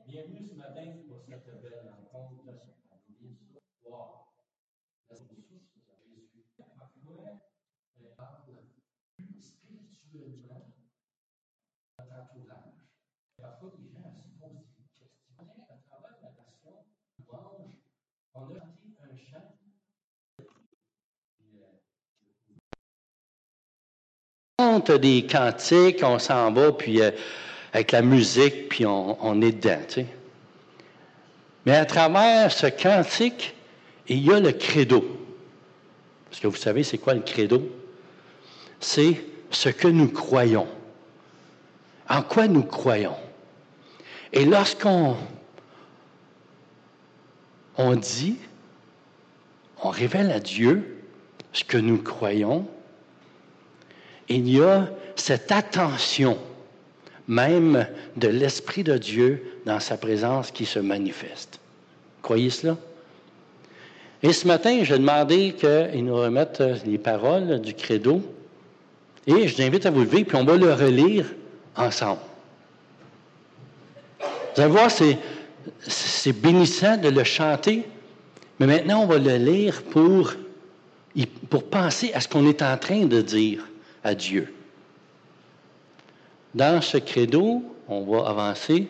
Bienvenue ce matin pour cette belle rencontre à l'église ce soir. La source de Jésus. Parfois, parle plus spirituellement de notre entourage. Parfois, les gens se posent des questions. À travers la passion, louange, on a chanté un chant. On chante des cantiques, on s'en va, puis avec la musique, puis on est dedans, tu sais. Mais à travers ce cantique, il y a le credo. Parce que vous savez, c'est quoi le credo? C'est ce que nous croyons. En quoi nous croyons? Et lorsqu'on dit, on révèle à Dieu ce que nous croyons, il y a cette attention même de l'Esprit de Dieu dans sa présence qui se manifeste. Croyez cela? Et ce matin, j'ai demandé qu'ils nous remettent les paroles du credo. Et je vous invite à vous lever, puis on va le relire ensemble. Vous allez voir, c'est bénissant de le chanter, mais maintenant, on va le lire pour penser à ce qu'on est en train de dire à Dieu. Dans ce credo, on va avancer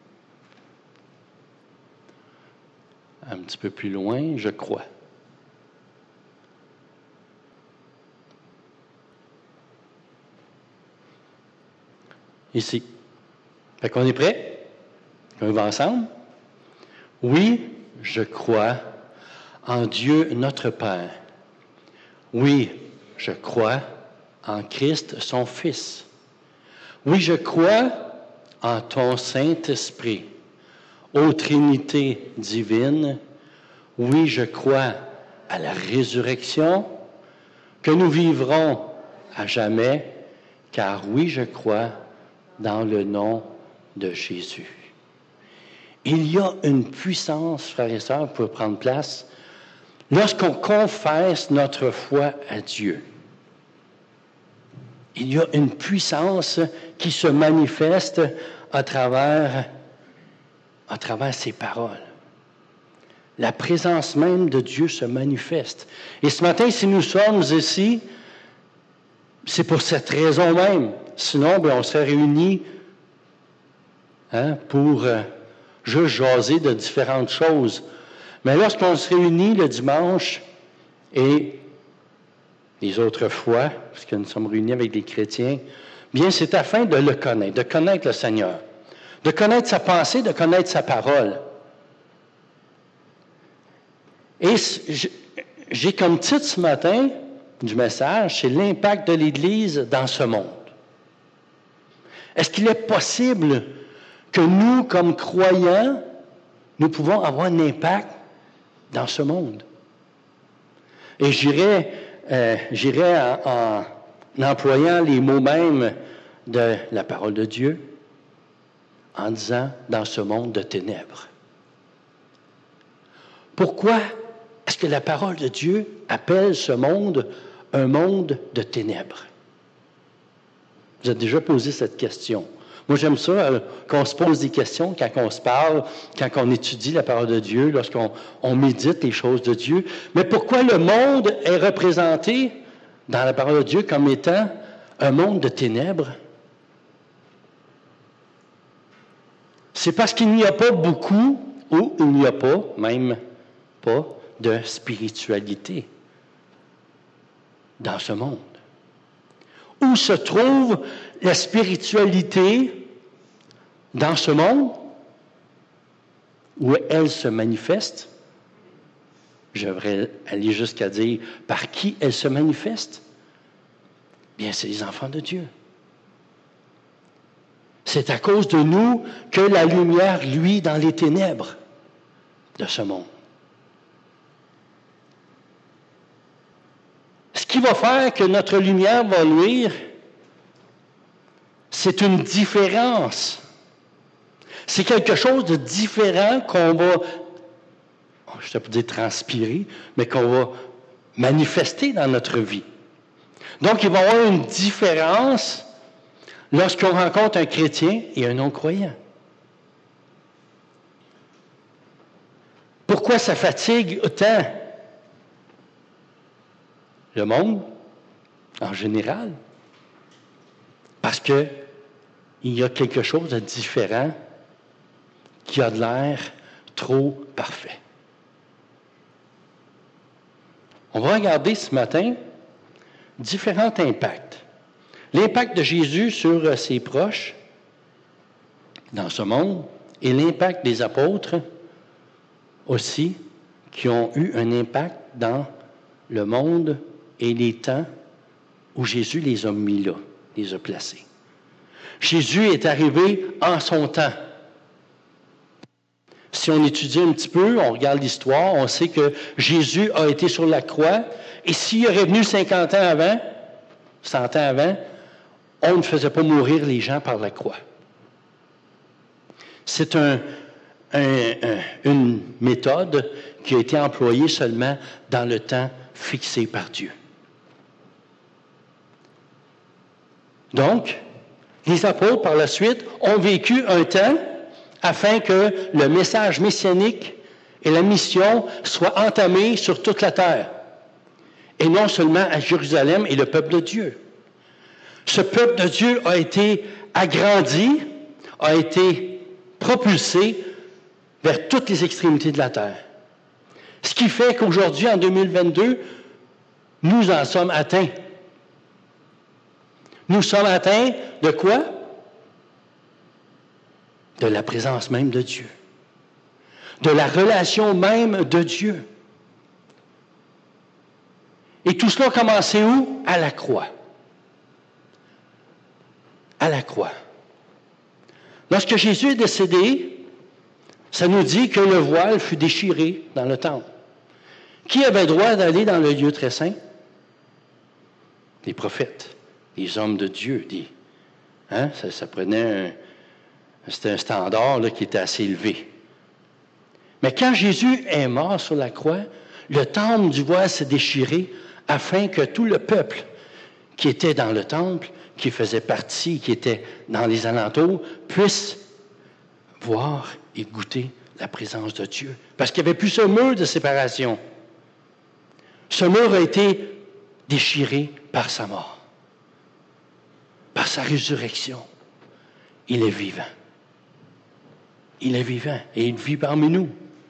un petit peu plus loin, je crois. Ici. Fait qu'on est prêt? On va ensemble? Oui, je crois en Dieu notre Père. Oui, je crois en Christ, son Fils. Oui, je crois en ton Saint-Esprit, ô Trinité divine. Oui, je crois à la résurrection, que nous vivrons à jamais, car oui, je crois dans le nom de Jésus. Il y a une puissance, frères et sœurs, pour prendre place, lorsqu'on confesse notre foi à Dieu. Il y a une puissance qui se manifeste à travers ces paroles. La présence même de Dieu se manifeste. Et ce matin, si nous sommes ici, c'est pour cette raison même. Sinon, on serait réunis pour juste jaser de différentes choses. Mais lorsqu'on se réunit le dimanche et les autres fois, parce que nous sommes réunis avec des chrétiens, bien, c'est afin de le connaître, de connaître le Seigneur, de connaître sa pensée, de connaître sa parole. Et j'ai comme titre ce matin du message, c'est l'impact de l'Église dans ce monde. Est-ce qu'il est possible que nous, comme croyants, nous pouvons avoir un impact dans ce monde? Et j'irai en employant les mots mêmes de la parole de Dieu, en disant dans ce monde de ténèbres. Pourquoi est-ce que la parole de Dieu appelle ce monde un monde de ténèbres? Vous avez déjà posé cette question. Moi, j'aime ça, qu'on se pose des questions quand on se parle, quand on étudie la parole de Dieu, lorsqu'on médite les choses de Dieu. Mais pourquoi le monde est représenté dans la parole de Dieu comme étant un monde de ténèbres? C'est parce qu'il n'y a pas beaucoup, ou il n'y a pas, même pas, de spiritualité dans ce monde. Où se trouve la spiritualité dans ce monde? Où elle se manifeste? Je devrais aller jusqu'à dire par qui elle se manifeste? Bien, c'est les enfants de Dieu. C'est à cause de nous que la lumière luit dans les ténèbres de ce monde. Ce qui va faire que notre lumière va luire, c'est une différence. C'est quelque chose de différent qu'on va, je ne sais pas dire transpirer, mais qu'on va manifester dans notre vie. Donc, il va y avoir une différence lorsqu'on rencontre un chrétien et un non-croyant. Pourquoi ça fatigue autant le monde en général? Parce qu'il y a quelque chose de différent qui a de l'air trop parfait. On va regarder ce matin différents impacts. L'impact de Jésus sur ses proches dans ce monde et l'impact des apôtres aussi qui ont eu un impact dans le monde et les temps où Jésus les a mis là, les a placés. Jésus est arrivé en son temps. Si on étudie un petit peu, on regarde l'histoire, on sait que Jésus a été sur la croix, et s'il aurait venu 50 ans avant, 100 ans avant, on ne faisait pas mourir les gens par la croix. C'est une méthode qui a été employée seulement dans le temps fixé par Dieu. Donc, les apôtres, par la suite, ont vécu un temps afin que le message messianique et la mission soient entamés sur toute la terre, et non seulement à Jérusalem et le peuple de Dieu. Ce peuple de Dieu a été agrandi, a été propulsé vers toutes les extrémités de la terre. Ce qui fait qu'aujourd'hui, en 2022, nous en sommes atteints. Nous sommes atteints de quoi? De la présence même de Dieu. De la relation même de Dieu. Et tout cela a commencé où? À la croix. À la croix. Lorsque Jésus est décédé, ça nous dit que le voile fut déchiré dans le temple. Qui avait droit d'aller dans le lieu très saint? Les prophètes, les hommes de Dieu. Ça prenait c'était un standard là, qui était assez élevé. Mais quand Jésus est mort sur la croix, le temple du voile s'est déchiré afin que tout le peuple qui était dans le temple, qui faisait partie, qui était dans les alentours, puisse voir et goûter la présence de Dieu. Parce qu'il n'y avait plus ce mur de séparation. Ce mur a été déchiré par sa mort, par sa résurrection. Il est vivant. Il est vivant et il vit parmi nous.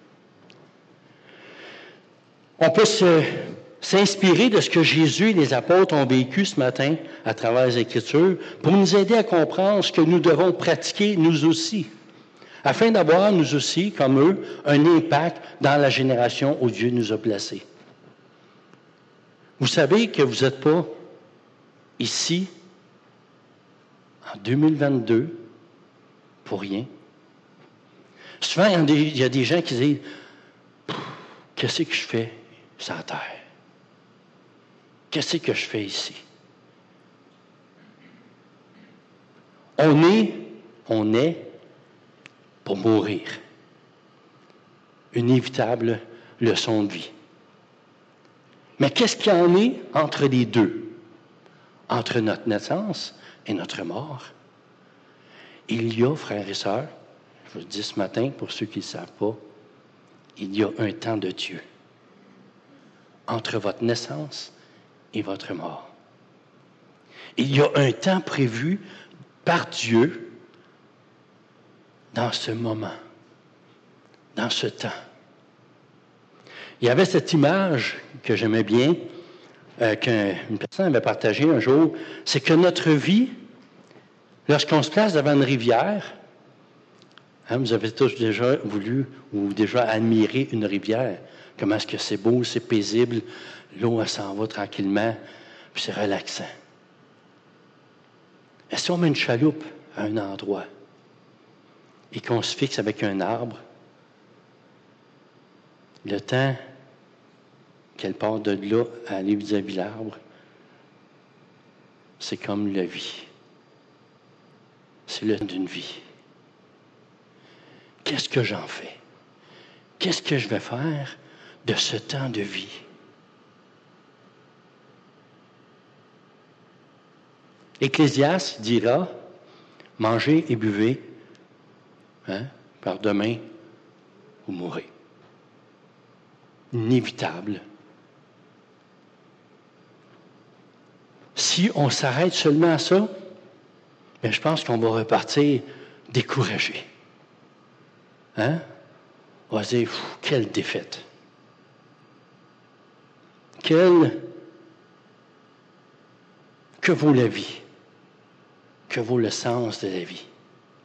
On peut s'inspirer de ce que Jésus et les apôtres ont vécu ce matin à travers les Écritures pour nous aider à comprendre ce que nous devons pratiquer nous aussi, afin d'avoir nous aussi, comme eux, un impact dans la génération où Dieu nous a placés. Vous savez que vous n'êtes pas ici en 2022 pour rien. Souvent, il y a des gens qui disent « Qu'est-ce que je fais sur la terre? Qu'est-ce que je fais ici? » On est pour mourir. Une inévitable leçon de vie. Mais qu'est-ce qu'il y en est entre les deux? Entre notre naissance et notre mort? Il y a, frères et sœurs, je vous le dis ce matin, pour ceux qui ne le savent pas, il y a un temps de Dieu entre votre naissance et votre mort. Il y a un temps prévu par Dieu dans ce moment, dans ce temps. Il y avait cette image que j'aimais bien, qu'une personne avait partagée un jour, c'est que notre vie, lorsqu'on se place devant une rivière, vous avez tous déjà voulu ou déjà admiré une rivière. Comment est-ce que c'est beau, c'est paisible, l'eau elle s'en va tranquillement, puis c'est relaxant. Et si on met une chaloupe à un endroit et qu'on se fixe avec un arbre, le temps qu'elle part de là à aller vis-à-vis de l'arbre, c'est comme la vie. C'est le temps d'une vie. Qu'est-ce que j'en fais? Qu'est-ce que je vais faire de ce temps de vie? Ecclésiaste dira, mangez et buvez, par demain, vous mourrez. inévitable. Si on s'arrête seulement à ça, bien, je pense qu'on va repartir découragé. Hein? On va se dire, quelle défaite. Que vaut la vie? Que vaut le sens de la vie?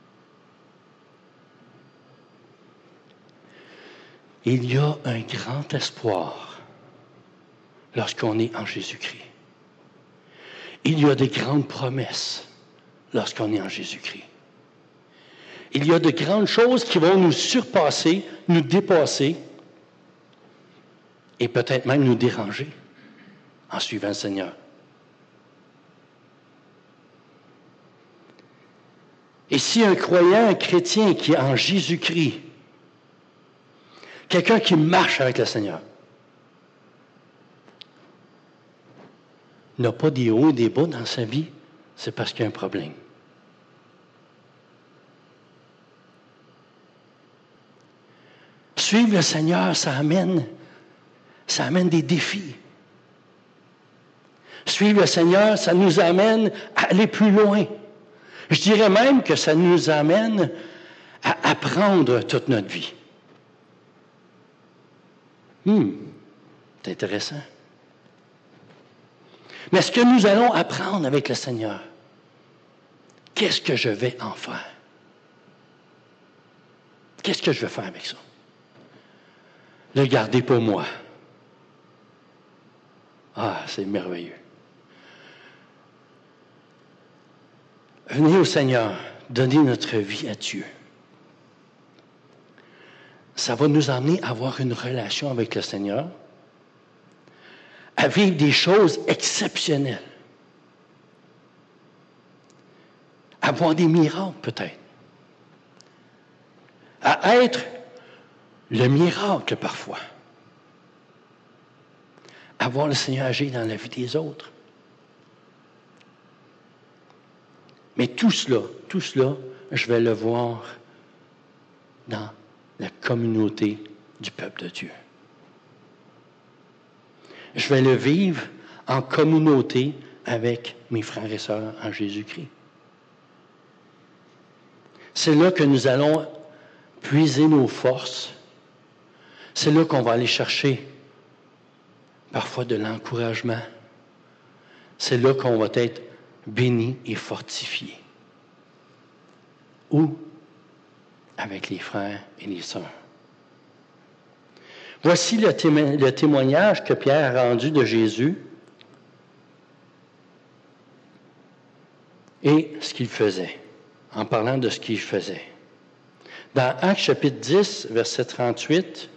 Il y a un grand espoir lorsqu'on est en Jésus-Christ. Il y a de grandes promesses lorsqu'on est en Jésus-Christ. Il y a de grandes choses qui vont nous surpasser, nous dépasser et peut-être même nous déranger en suivant le Seigneur. Et si un croyant, un chrétien qui est en Jésus-Christ, quelqu'un qui marche avec le Seigneur, n'a pas des hauts et des bas dans sa vie, c'est parce qu'il y a un problème. Suivre le Seigneur, ça amène des défis. Suivre le Seigneur, ça nous amène à aller plus loin. Je dirais même que ça nous amène à apprendre toute notre vie. C'est intéressant. Mais ce que nous allons apprendre avec le Seigneur, qu'est-ce que je vais en faire? Qu'est-ce que je vais faire avec ça? Le garder pour moi. Ah, c'est merveilleux. Venez au Seigneur, donner notre vie à Dieu. Ça va nous amener à avoir une relation avec le Seigneur, à vivre des choses exceptionnelles, à voir des miracles peut-être, à être le miracle parfois, à voir le Seigneur agir dans la vie des autres. Mais tout cela, je vais le voir dans la communauté du peuple de Dieu. Je vais le vivre en communauté avec mes frères et sœurs en Jésus-Christ. C'est là que nous allons puiser nos forces. C'est là qu'on va aller chercher parfois de l'encouragement. C'est là qu'on va être béni et fortifié. Où? Avec les frères et les sœurs. Voici le témoignage que Pierre a rendu de Jésus et ce qu'il faisait, en parlant de ce qu'il faisait. Dans Actes chapitre 10, verset 38,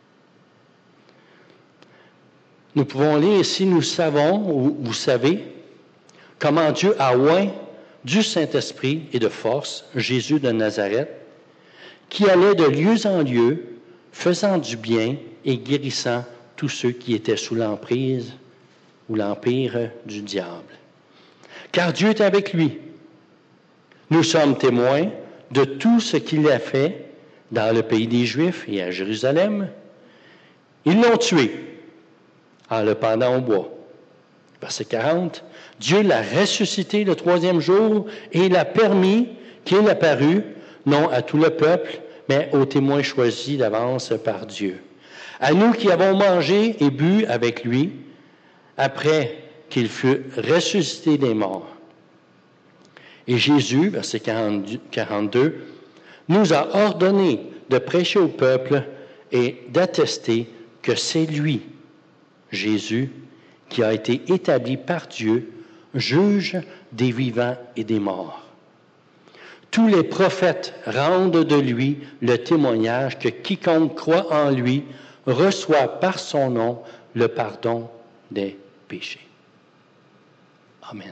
nous pouvons lire ici, nous savons, ou vous savez, comment Dieu a oint du Saint-Esprit et de force Jésus de Nazareth, qui allait de lieu en lieu, faisant du bien et guérissant tous ceux qui étaient sous l'emprise ou l'empire du diable. Car Dieu est avec lui. Nous sommes témoins de tout ce qu'il a fait dans le pays des Juifs et à Jérusalem. Ils l'ont tué en le pendant au bois. Verset 40. Dieu l'a ressuscité le 3e jour et il a permis qu'il apparût, non à tout le peuple, mais aux témoins choisis d'avance par Dieu. À nous qui avons mangé et bu avec lui, après qu'il fut ressuscité des morts. Et Jésus, verset 42, nous a ordonné de prêcher au peuple et d'attester que c'est lui, Jésus, qui a été établi par Dieu, juge des vivants et des morts. Tous les prophètes rendent de lui le témoignage que quiconque croit en lui reçoit par son nom le pardon des péchés. Amen.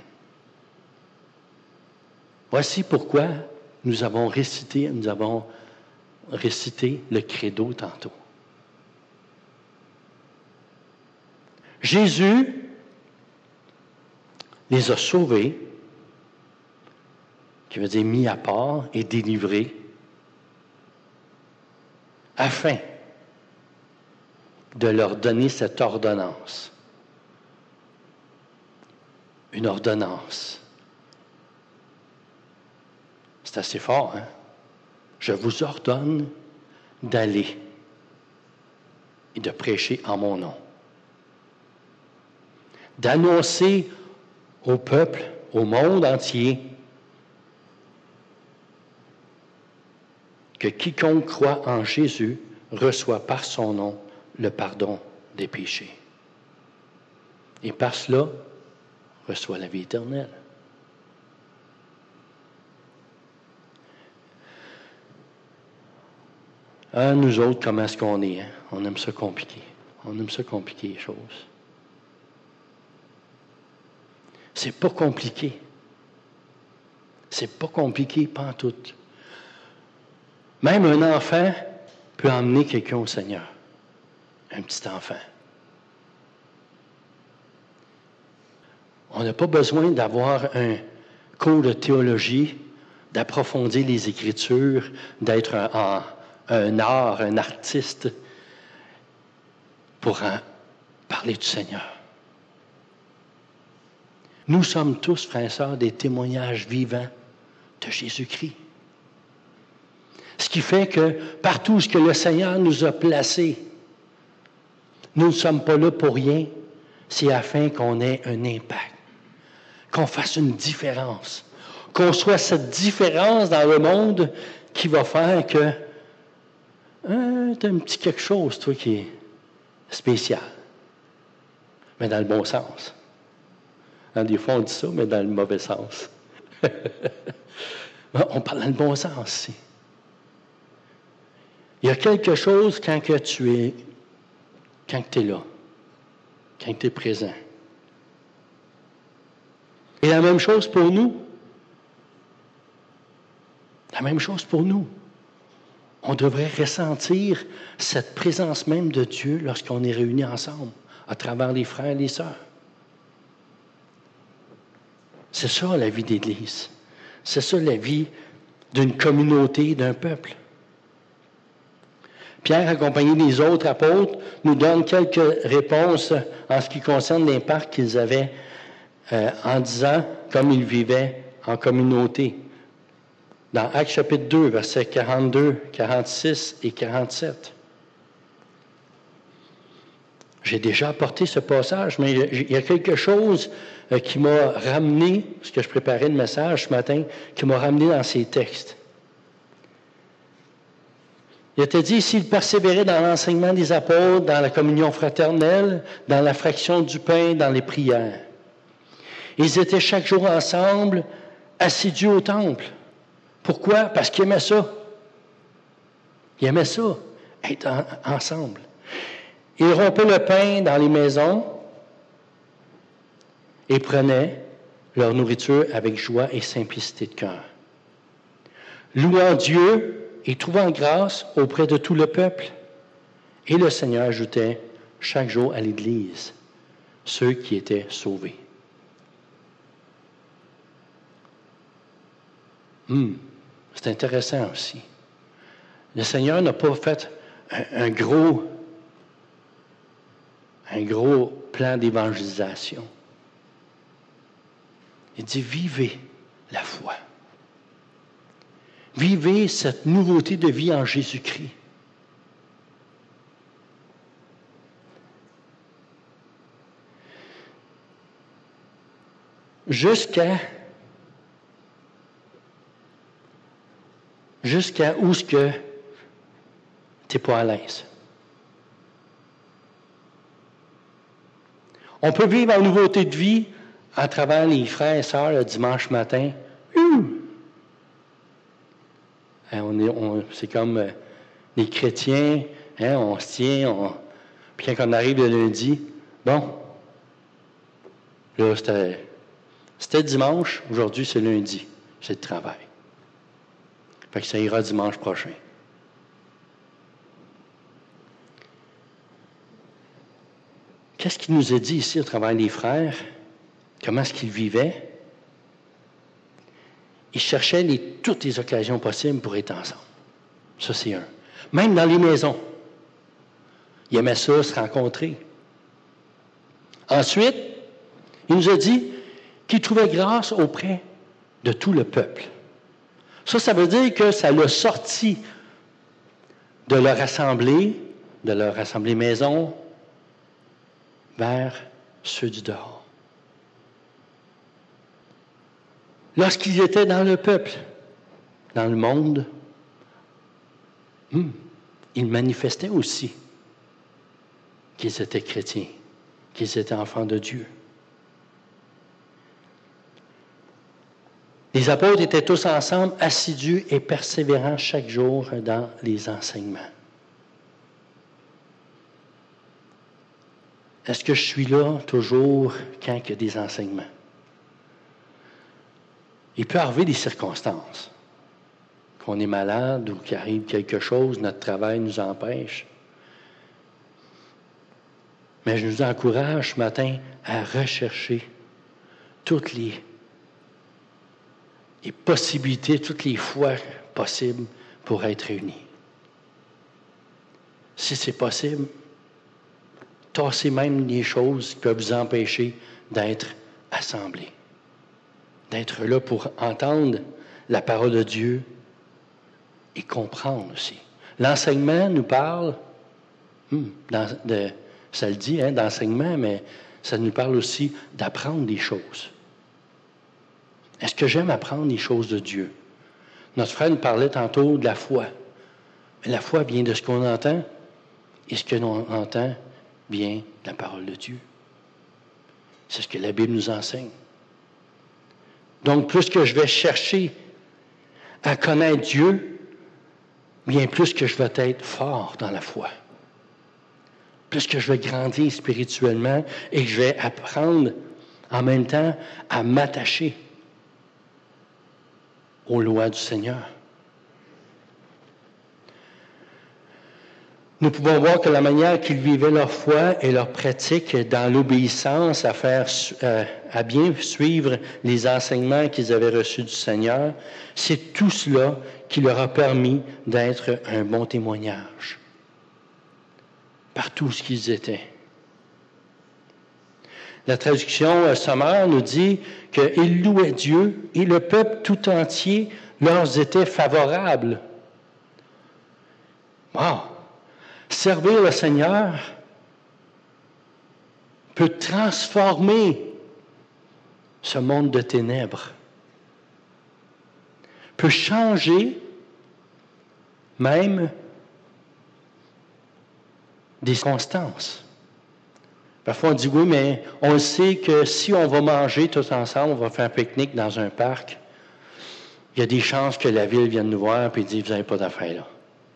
Voici pourquoi nous avons récité le credo tantôt. Jésus les a sauvés, qui veut dire mis à part et délivrés, afin de leur donner cette ordonnance. Une ordonnance. C'est assez fort, hein? Je vous ordonne d'aller et de prêcher en mon nom. D'annoncer au peuple, au monde entier, que quiconque croit en Jésus reçoit par son nom le pardon des péchés. Et par cela, reçoit la vie éternelle. Ah, nous autres, comment est-ce qu'on est? Hein? On aime ça compliqué. On aime ça compliquer les choses. C'est pas compliqué. C'est pas compliqué, pas en tout. Même un enfant peut emmener quelqu'un au Seigneur. Un petit enfant. On n'a pas besoin d'avoir un cours de théologie, d'approfondir les Écritures, d'être un artiste pour parler du Seigneur. Nous sommes tous, frères et sœurs, des témoignages vivants de Jésus-Christ. Ce qui fait que partout où le Seigneur nous a placés, nous ne sommes pas là pour rien, c'est afin qu'on ait un impact, qu'on fasse une différence, qu'on soit cette différence dans le monde qui va faire que t'as un petit quelque chose, toi, qui est spécial, mais dans le bon sens. Des fois, on dit ça, mais dans le mauvais sens. On parle dans le bon sens ici. Il y a quelque chose quand que tu es là, quand tu es présent. Et la même chose pour nous. La même chose pour nous. On devrait ressentir cette présence même de Dieu lorsqu'on est réunis ensemble, à travers les frères et les sœurs. C'est ça la vie d'Église. C'est ça la vie d'une communauté, d'un peuple. Pierre, accompagné des autres apôtres, nous donne quelques réponses en ce qui concerne l'impact qu'ils avaient en disant comme ils vivaient en communauté. Dans Actes chapitre 2, versets 42, 46 et 47. J'ai déjà apporté ce passage, mais il y a quelque chose qui m'a ramené, parce que je préparais le message ce matin, qui m'a ramené dans ces textes. Il était dit, s'ils persévéraient dans l'enseignement des apôtres, dans la communion fraternelle, dans la fraction du pain, dans les prières. Ils étaient chaque jour ensemble, assidus au temple. Pourquoi? Parce qu'ils aimaient ça. Ils aimaient ça, être ensemble. Ils rompaient le pain dans les maisons et prenaient leur nourriture avec joie et simplicité de cœur. Louant Dieu et trouvant grâce auprès de tout le peuple. Et le Seigneur ajoutait chaque jour à l'Église ceux qui étaient sauvés. C'est intéressant aussi. Le Seigneur n'a pas fait un gros plan d'évangélisation. Il dit, vivez la foi. Vivez cette nouveauté de vie en Jésus-Christ. Jusqu'à où est-ce que tu n'es pas à l'aise. On peut vivre en nouveauté de vie à travers les frères et sœurs le dimanche matin. C'est comme les chrétiens, on se tient, puis quand on arrive le lundi, bon, là c'était dimanche, aujourd'hui c'est lundi, c'est le travail. Fait que ça ira dimanche prochain. Qu'est-ce qu'il nous a dit ici à travers les frères? Comment est-ce qu'ils vivaient? Ils cherchaient toutes les occasions possibles pour être ensemble. Ça, c'est un. Même dans les maisons. Il aimait ça, se rencontrer. Ensuite, il nous a dit qu'il trouvait grâce auprès de tout le peuple. Ça veut dire que ça l'a sorti de leur assemblée maison, vers ceux du dehors. Lorsqu'ils étaient dans le peuple, dans le monde, ils manifestaient aussi qu'ils étaient chrétiens, qu'ils étaient enfants de Dieu. Les apôtres étaient tous ensemble, assidus et persévérants chaque jour dans les enseignements. Est-ce que je suis là toujours quand il y a des enseignements? Il peut arriver des circonstances, qu'on est malade ou qu'il arrive quelque chose, notre travail nous empêche. Mais je vous encourage ce matin à rechercher toutes les possibilités, toutes les fois possibles pour être réunis. Si c'est possible, tassez même les choses qui peuvent vous empêcher d'être assemblés, d'être là pour entendre la parole de Dieu et comprendre aussi. L'enseignement nous parle, ça le dit, d'enseignement, mais ça nous parle aussi d'apprendre des choses. Est-ce que j'aime apprendre les choses de Dieu? Notre frère nous parlait tantôt de la foi. Mais la foi vient de ce qu'on entend, et ce que l'on entend vient de la parole de Dieu. C'est ce que la Bible nous enseigne. Donc, plus que je vais chercher à connaître Dieu, bien plus que je vais être fort dans la foi. Plus que je vais grandir spirituellement et que je vais apprendre en même temps à m'attacher aux lois du Seigneur. Nous pouvons voir que la manière qu'ils vivaient leur foi et leur pratique dans l'obéissance à bien suivre les enseignements qu'ils avaient reçus du Seigneur, c'est tout cela qui leur a permis d'être un bon témoignage partout où ils étaient. La traduction sommaire nous dit qu'ils louaient Dieu et le peuple tout entier leur était favorable. Wow! Servir le Seigneur peut transformer ce monde de ténèbres, peut changer même des circonstances. Parfois, on dit oui, mais on sait que si on va manger tous ensemble, on va faire un pique-nique dans un parc, il y a des chances que la ville vienne nous voir et dise, vous n'avez pas d'affaires là.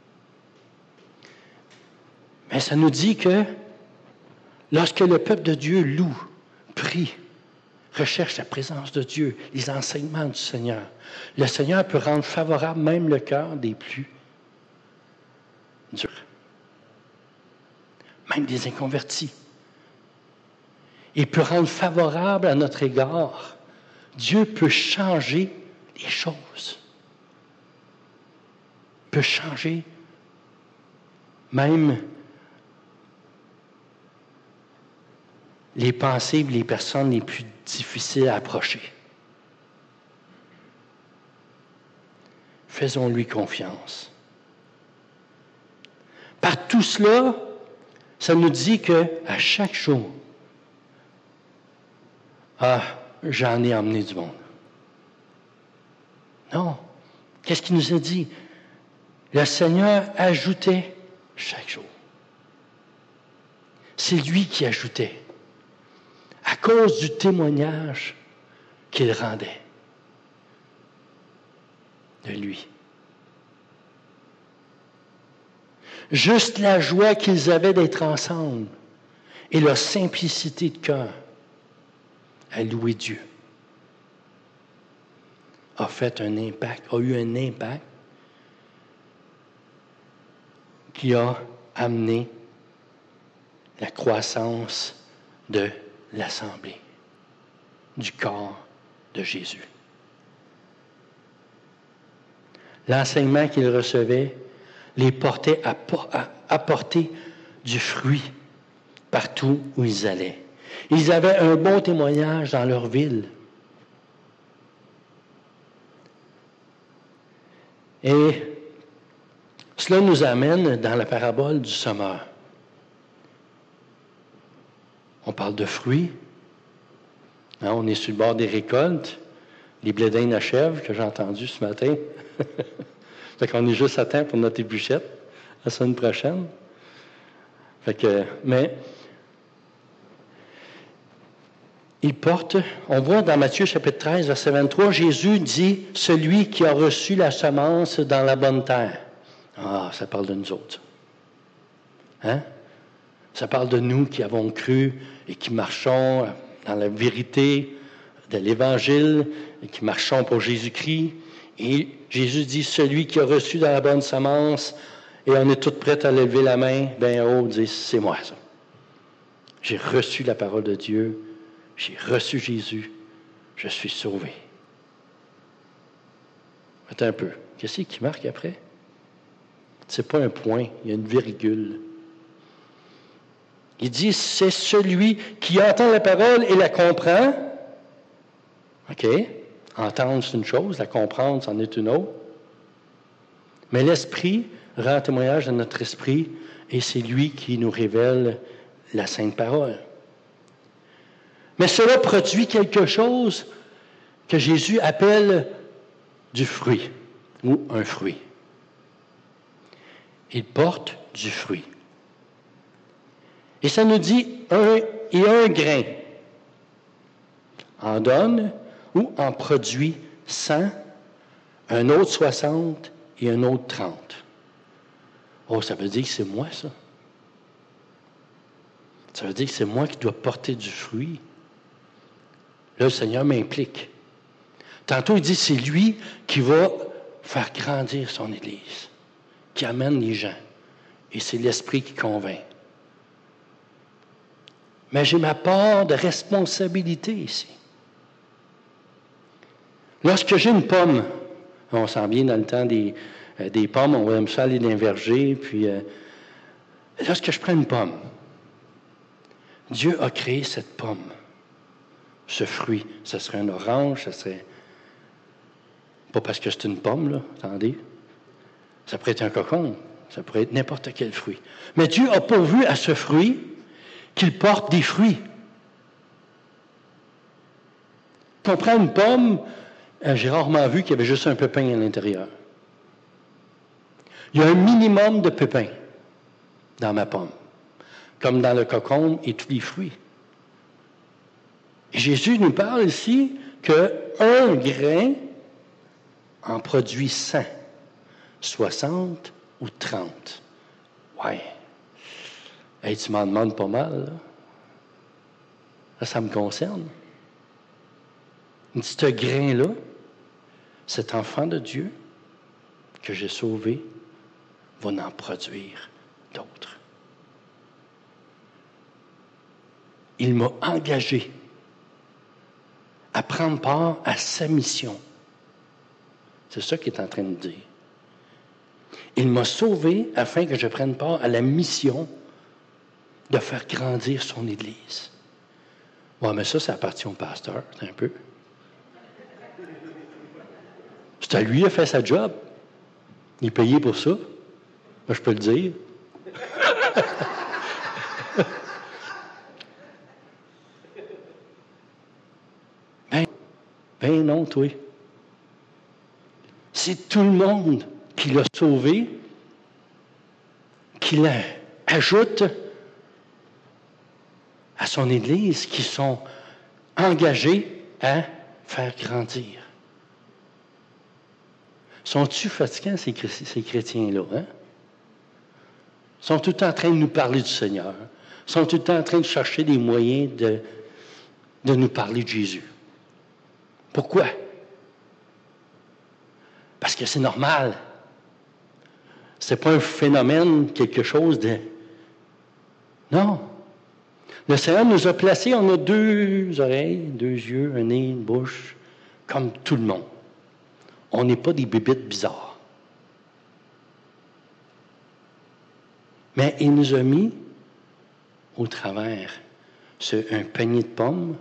Mais ça nous dit que lorsque le peuple de Dieu loue, prie, recherche la présence de Dieu, les enseignements du Seigneur, le Seigneur peut rendre favorable même le cœur des plus durs, même des inconvertis. Il peut rendre favorable à notre égard. Dieu peut changer les choses. Il peut changer même les pensées, les personnes les plus difficiles à approcher. Faisons-lui confiance. Par tout cela, ça nous dit qu'à chaque jour, j'en ai emmené du monde. Non. Qu'est-ce qu'il nous a dit? Le Seigneur ajoutait chaque jour. C'est lui qui ajoutait. À cause du témoignage qu'il rendait de lui. Juste la joie qu'ils avaient d'être ensemble et leur simplicité de cœur à louer Dieu a eu un impact qui a amené la croissance de l'Assemblée, du corps de Jésus. L'enseignement qu'ils recevaient les portait à apporter du fruit partout où ils allaient. Ils avaient un bon témoignage dans leur ville. Et cela nous amène dans la parabole du semeur. On parle de fruits. Hein, on est sur le bord des récoltes. Les blédins n'achèvent, que j'ai entendu ce matin. Fait qu'on est juste à temps pour notre ébûchette la semaine prochaine. Mais il porte, on voit dans Matthieu chapitre 13, verset 23, Jésus dit, « Celui qui a reçu la semence dans la bonne terre. » Ah, ça parle de nous autres. Hein? Ça parle de nous qui avons cru et qui marchons dans la vérité de l'Évangile et qui marchons pour Jésus-Christ. Et Jésus dit, celui qui a reçu dans la bonne semence, et on est tous prêts à lever la main, bien haut, dit, c'est moi ça. J'ai reçu la parole de Dieu, j'ai reçu Jésus, je suis sauvé. Attends un peu, qu'est-ce qui marque après? C'est pas un point, il y a une virgule. Il dit, c'est celui qui entend la parole et la comprend. OK? Entendre, c'est une chose, la comprendre, c'en est une autre. Mais l'Esprit rend témoignage de notre esprit et c'est lui qui nous révèle la Sainte Parole. Mais cela produit quelque chose que Jésus appelle du fruit ou un fruit. Il porte du fruit. Et ça nous dit, il y a un grain en donne ou en produit 100, un autre 60 et un autre 30. Oh, ça veut dire que c'est moi, ça. Ça veut dire que c'est moi qui dois porter du fruit. Là, le Seigneur m'implique. Tantôt, il dit, c'est lui qui va faire grandir son Église, qui amène les gens. Et c'est l'Esprit qui convainc. Mais j'ai ma part de responsabilité ici. Lorsque j'ai une pomme, on s'en vient dans le temps des pommes, on aime ça aller dans les vergers, puis lorsque je prends une pomme, Dieu a créé cette pomme, ce fruit. Ce serait un orange, ce serait... Pas parce que c'est une pomme, là, attendez. Ça pourrait être un cocon, ça pourrait être n'importe quel fruit. Mais Dieu a pourvu à ce fruit qu'il porte des fruits. Quand on prend une pomme, j'ai rarement vu qu'il y avait juste un pépin à l'intérieur. Il y a un minimum de pépins dans ma pomme, comme dans le cocon et tous les fruits. Et Jésus nous parle ici qu'un grain en produit 100, 60 ou 30. Ouais. Hey, tu m'en demandes pas mal, là. Là, ça me concerne. Ce grain-là, cet enfant de Dieu que j'ai sauvé, va en produire d'autres. Il m'a engagé à prendre part à sa mission. C'est ça qu'il est en train de dire. Il m'a sauvé afin que je prenne part à la mission de faire grandir son Église. Ouais, mais ça appartient au pasteur, un peu. C'est à lui qui a fait sa job. Il est payé pour ça. Moi, je peux le dire. Ben non, toi. C'est tout le monde qui l'a sauvé, qui l'ajoute à son Église, qui sont engagés à faire grandir. Sont-ils fatigants, ces chrétiens-là? Hein? Ils sont tout le temps en train de nous parler du Seigneur. Ils sont tout le temps en train de chercher des moyens de nous parler de Jésus. Pourquoi? Parce que c'est normal. Ce n'est pas un phénomène, quelque chose de... Non. Le Seigneur nous a placés, on a 2 oreilles, 2 yeux, un nez, une bouche, comme tout le monde. On n'est pas des bébites bizarres. Mais il nous a mis au travers un panier de pommes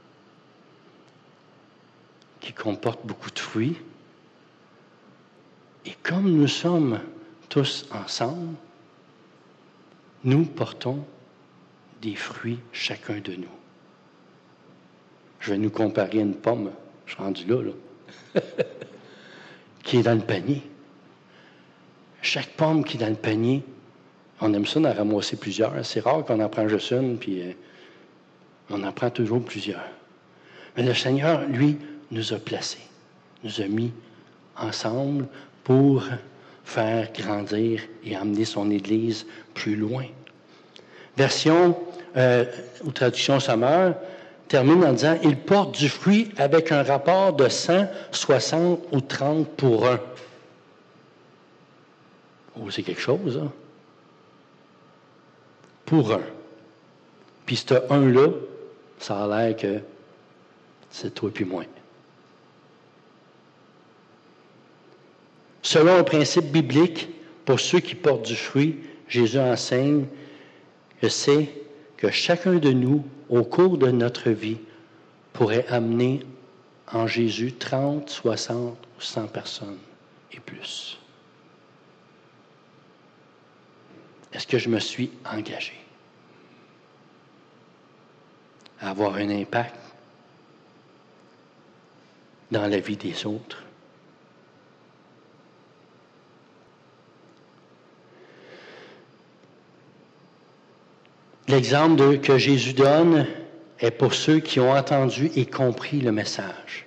qui comporte beaucoup de fruits. Et comme nous sommes tous ensemble, nous portons des fruits chacun de nous. Je vais nous comparer à une pomme, je suis rendu là, qui est dans le panier. Chaque pomme qui est dans le panier, on aime ça d'en ramasser plusieurs. C'est rare qu'on en prend juste une, puis on en prend toujours plusieurs. Mais le Seigneur, lui, nous a placés, nous a mis ensemble pour faire grandir et emmener son Église plus loin. Version ou traduction sommaire termine en disant « Il porte du fruit avec un rapport de 100, 60 ou 30 pour 1. » Oh, c'est quelque chose, hein? Pour 1. Puis ce 1-là, ça a l'air que c'est toi puis moi. Selon un principe biblique, pour ceux qui portent du fruit, Jésus enseigne que c'est que chacun de nous, au cours de notre vie, pourrait amener en Jésus 30, 60 ou 100 personnes et plus. Est-ce que je me suis engagé à avoir un impact dans la vie des autres? L'exemple que Jésus donne est pour ceux qui ont entendu et compris le message.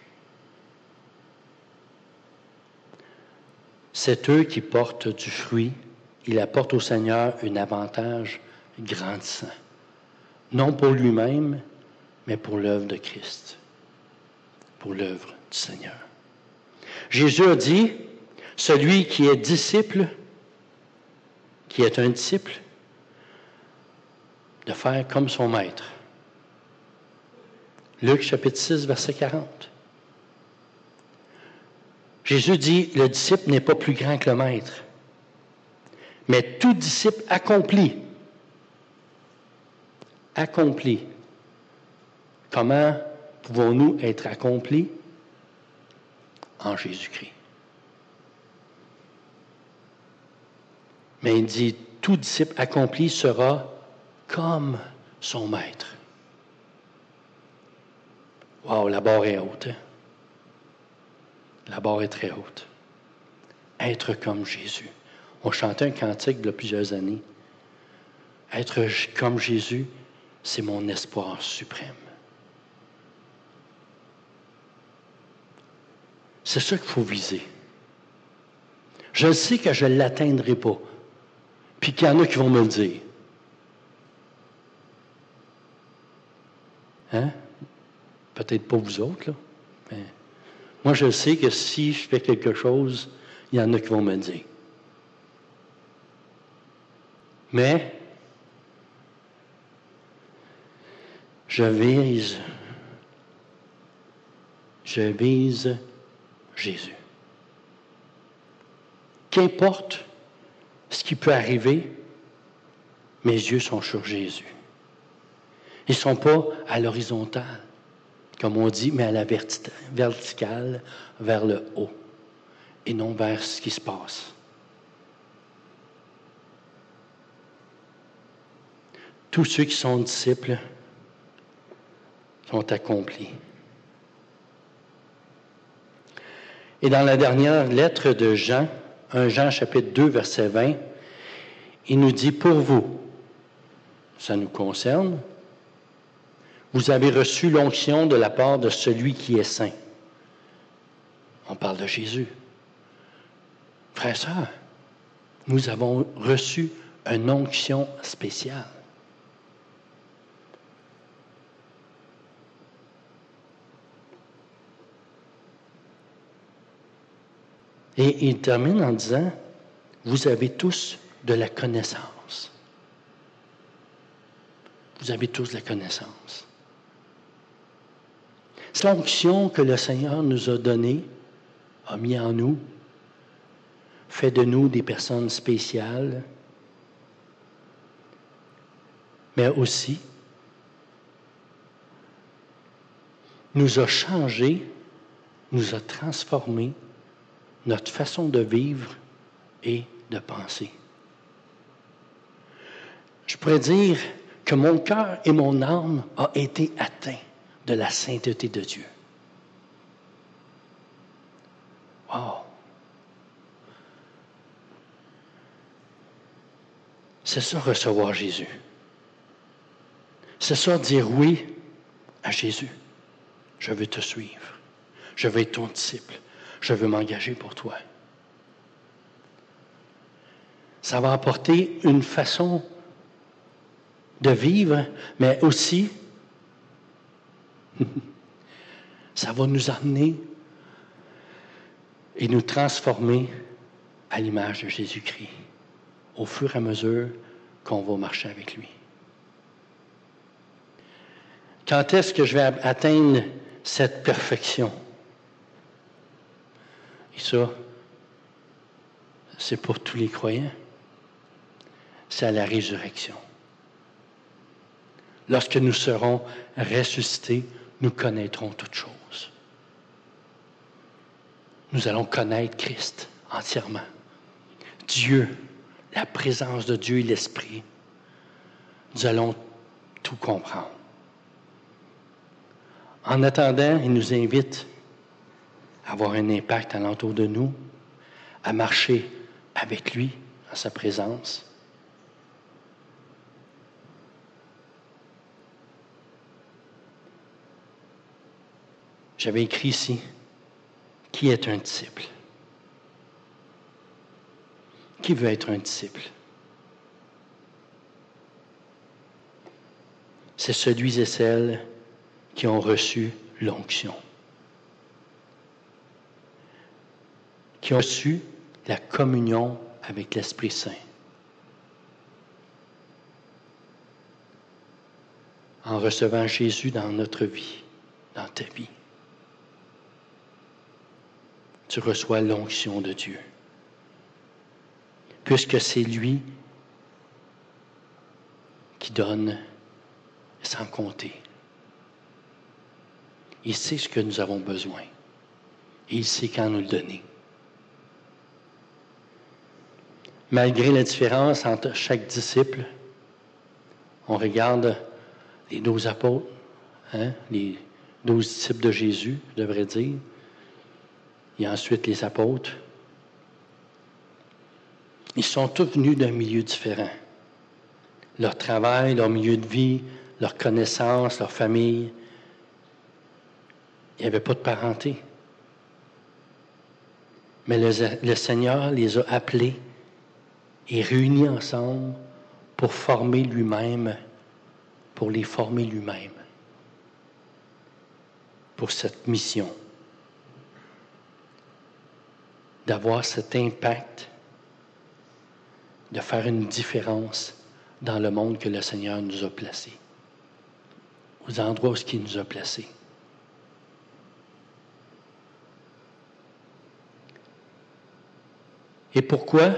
C'est eux qui portent du fruit. Il apporte au Seigneur un avantage grandissant. Non pour lui-même, mais pour l'œuvre de Christ, pour l'œuvre du Seigneur. Jésus a dit, celui qui est disciple, qui est un disciple, de faire comme son maître. Luc chapitre 6, verset 40. Jésus dit, le disciple n'est pas plus grand que le maître, mais tout disciple accompli. Comment pouvons-nous être accomplis? En Jésus-Christ. Mais il dit, tout disciple accompli sera comme son maître. Wow, la barre est haute. Hein? La barre est très haute. Être comme Jésus. On chantait un cantique il y a plusieurs années. Être comme Jésus, c'est mon espoir suprême. C'est ça qu'il faut viser. Je sais que je ne l'atteindrai pas. Puis qu'il y en a qui vont me le dire. Hein? Peut-être pas vous autres, là. Mais moi, je sais que si je fais quelque chose, il y en a qui vont me le dire. Mais je vise Jésus. Qu'importe ce qui peut arriver, mes yeux sont sur Jésus. Ils ne sont pas à l'horizontale, comme on dit, mais à la verticale, vers le haut, et non vers ce qui se passe. Tous ceux qui sont disciples sont accomplis. Et dans la dernière lettre de Jean, 1 Jean chapitre 2, verset 20, il nous dit, pour vous, ça nous concerne, vous avez reçu l'onction de la part de celui qui est saint. On parle de Jésus. Frères et sœurs, nous avons reçu une onction spéciale. Et il termine en disant, vous avez tous de la connaissance. Vous avez tous de la connaissance. C'est l'onction que le Seigneur nous a donnée, a mis en nous, fait de nous des personnes spéciales, mais aussi nous a changé, nous a transformé notre façon de vivre et de penser. Je pourrais dire que mon cœur et mon âme ont été atteints de la sainteté de Dieu. Wow! C'est ça, recevoir Jésus. C'est ça, dire oui à Jésus. Je veux te suivre. Je veux être ton disciple. Je veux m'engager pour toi. Ça va apporter une façon de vivre, mais aussi, ça va nous amener et nous transformer à l'image de Jésus-Christ, au fur et à mesure qu'on va marcher avec lui. Quand est-ce que je vais atteindre cette perfection? Et ça, c'est pour tous les croyants. C'est à la résurrection. Lorsque nous serons ressuscités, nous connaîtrons toutes choses. Nous allons connaître Christ entièrement. Dieu, la présence de Dieu et l'Esprit. Nous allons tout comprendre. En attendant, il nous invite à avoir un impact alentour de nous, à marcher avec lui, en sa présence. J'avais écrit ici, qui est un disciple? Qui veut être un disciple? C'est celui et celles qui ont reçu l'onction, qui ont reçu la communion avec l'Esprit Saint. En recevant Jésus dans notre vie, dans ta vie, tu reçois l'onction de Dieu. Puisque c'est lui qui donne sans compter. Il sait ce que nous avons besoin. Et il sait quand nous le donner. Malgré la différence entre chaque disciple, on regarde les 12 apôtres, les 12 disciples de Jésus, je devrais dire, et ensuite les apôtres. Ils sont tous venus d'un milieu différent. Leur travail, leur milieu de vie, leur connaissance, leur famille, il n'y avait pas de parenté. Mais le Seigneur les a appelés et réunis ensemble pour former lui-même, pour les former lui-même, pour cette mission, d'avoir cet impact, de faire une différence dans le monde que le Seigneur nous a placé, aux endroits où il nous a placés. Et pourquoi?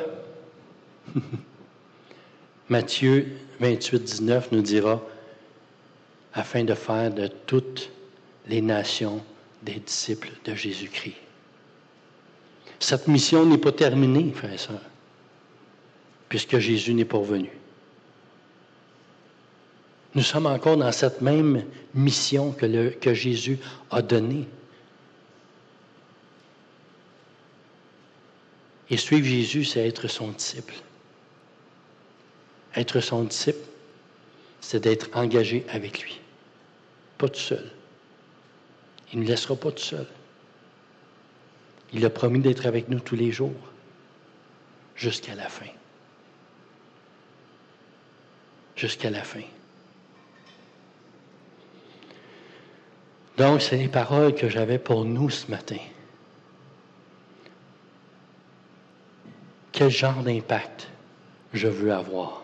Matthieu 28, 19 nous dira, afin de faire de toutes les nations des disciples de Jésus-Christ. Cette mission n'est pas terminée, frères et sœurs, puisque Jésus n'est pas revenu. Nous sommes encore dans cette même mission que Jésus a donnée. Et suivre Jésus, c'est être son disciple. Être son disciple, c'est d'être engagé avec lui. Pas tout seul. Il ne nous laissera pas tout seul. Il a promis d'être avec nous tous les jours, jusqu'à la fin. Jusqu'à la fin. Donc, c'est les paroles que j'avais pour nous ce matin. Quel genre d'impact je veux avoir?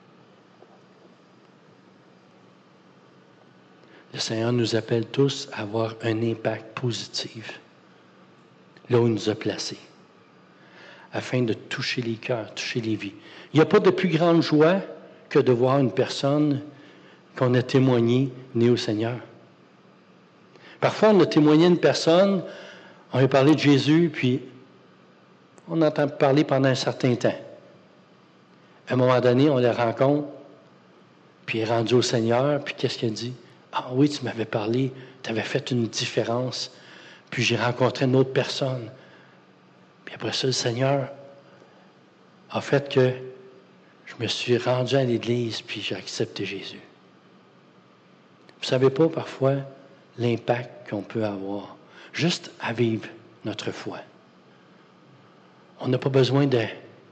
Le Seigneur nous appelle tous à avoir un impact positif là où il nous a placés, afin de toucher les cœurs, toucher les vies. Il n'y a pas de plus grande joie que de voir une personne qu'on a témoignée née au Seigneur. Parfois, on a témoigné une personne, on a parlé de Jésus, puis on entend parler pendant un certain temps. À un moment donné, on le rencontre, puis il est rendu au Seigneur, puis qu'est-ce qu'il a dit? Ah oui, tu m'avais parlé, tu avais fait une différence, puis j'ai rencontré une autre personne. Puis après ça, le Seigneur a fait que je me suis rendu à l'Église, puis j'ai accepté Jésus. Vous ne savez pas parfois l'impact qu'on peut avoir juste à vivre notre foi. On n'a pas besoin de,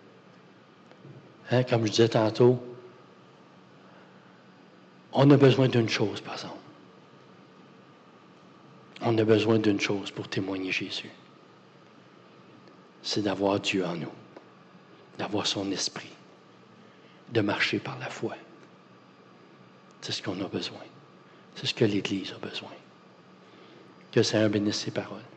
comme je disais tantôt, on a besoin d'une chose, par exemple. On a besoin d'une chose pour témoigner Jésus. C'est d'avoir Dieu en nous, d'avoir son esprit, de marcher par la foi. C'est ce qu'on a besoin. C'est ce que l'Église a besoin. Que le Seigneur bénisse ses paroles.